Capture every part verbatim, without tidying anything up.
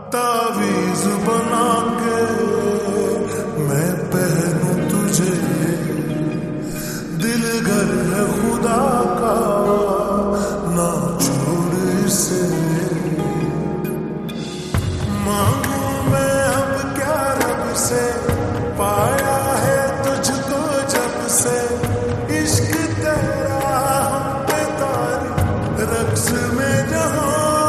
तावीज बना के मैं पहनूं तुझे, दिल घर है खुदा का ना छोड़ इसे। मांगू मैं अब क्या रब से, पाया है तुझको जब से, इश्क तेरा हम पे तारी रक्स में जहां।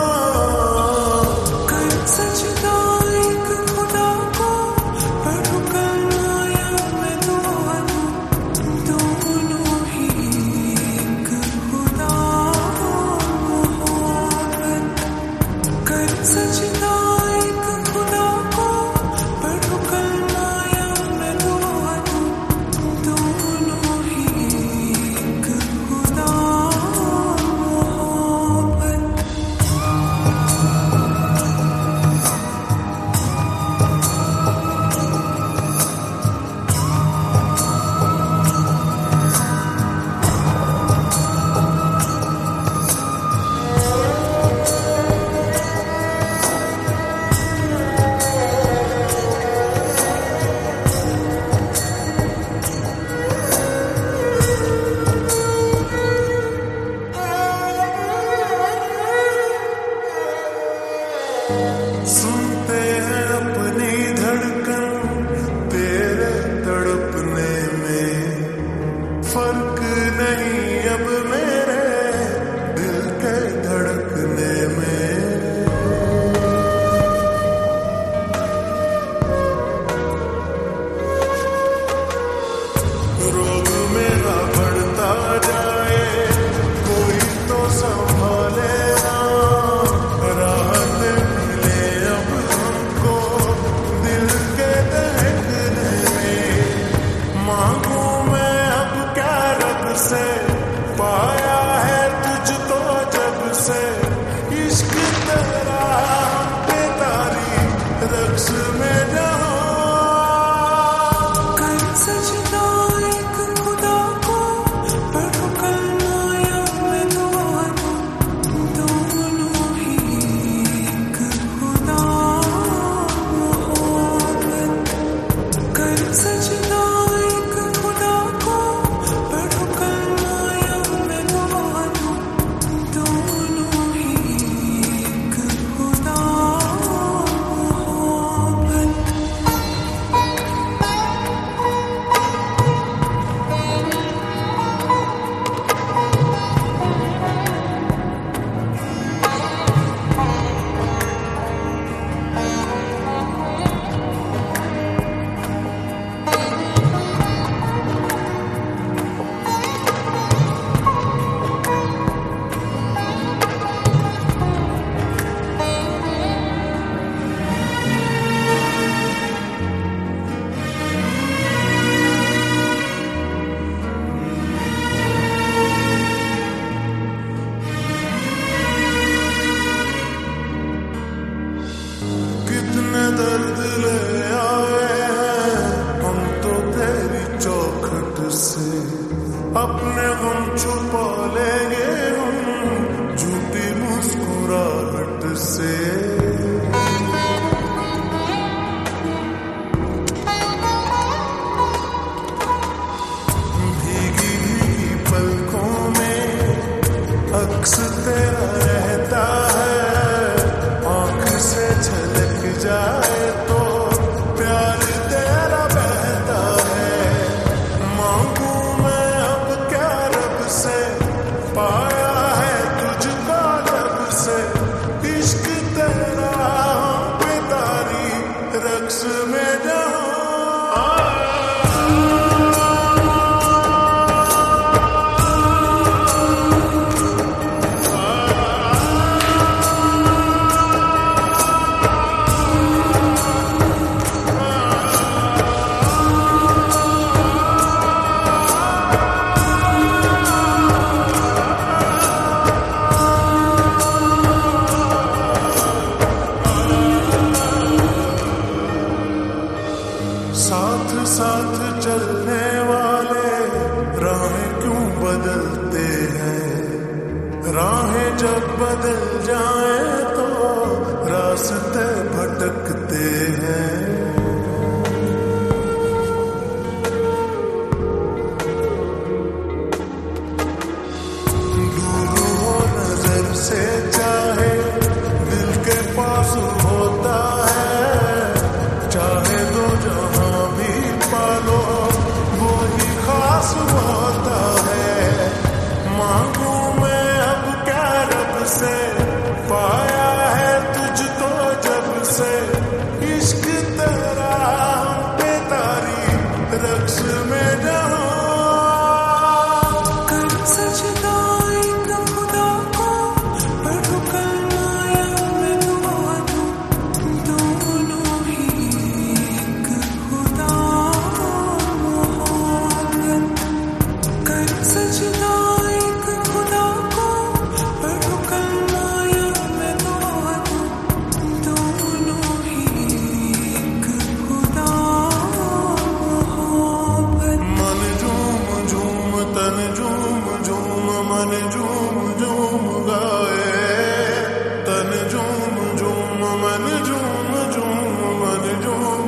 सुनते हैं अपनी धड़कन तेरे तड़पने में, फर्क नहीं अब मेरे दिल के धड़कने में। रोग मेरा बढ़ता जाए कोई तो संभाले, पाया है तुझको जब से, इश्क तेरा बेतारी रक्स में जहां। कर सजदा एक खुदा को, पढ़ो कलमा या मैं दुआ दूं, दोनों ही एक खुदा मोहब्बत। कर सजदा एक खुदा को, पढ़ो कलमा या मैं दुआ दूं, दोनों ही एक खुदा मोहब्बत। कितने दर्द ले आए हैं हम तो तेरी चौखट से, अपने गम छुपा लेंगे हम झूठी मुस्कुराहट से। भीगी भीगी पलकों में अक्स तेरा रहता है, आँख से झलक जाए तो प्यार तेरा बहता है। मांगू मैं अब क्या रब से, पाया है तुझको जब से, इश्क तेरा बेतारी रक्स में जहां। साथ साथ चलने वाले राहें क्यों बदलते हैं, राहें जब बदल जाए तो रास्ते रास्ते भटकते हैं। दूर हो नजर से चाहे दिल के पास होता है, चाहे दो जहां भी पालो वो ही खास होता है। मांगू मैं अब क्या रब से, पाया है तुझको जब से, इश्क तेरा बेतारी रक्स में जहाँ। कर सजदा एक खुदा को, पढ़ो कलमा या मैं दुआ दूं, दोनों ही एक खुदा मोहब्बत। कर सजदा एक खुदा को, पढ़ो कलमा या मैं दुआ दूं, दोनों ही एक खुदा मोहब्बत। मन झूम झूम तन झूम झूम मन झूम झूम गाए, तन झूम झूम मन झूम झूम मन झूम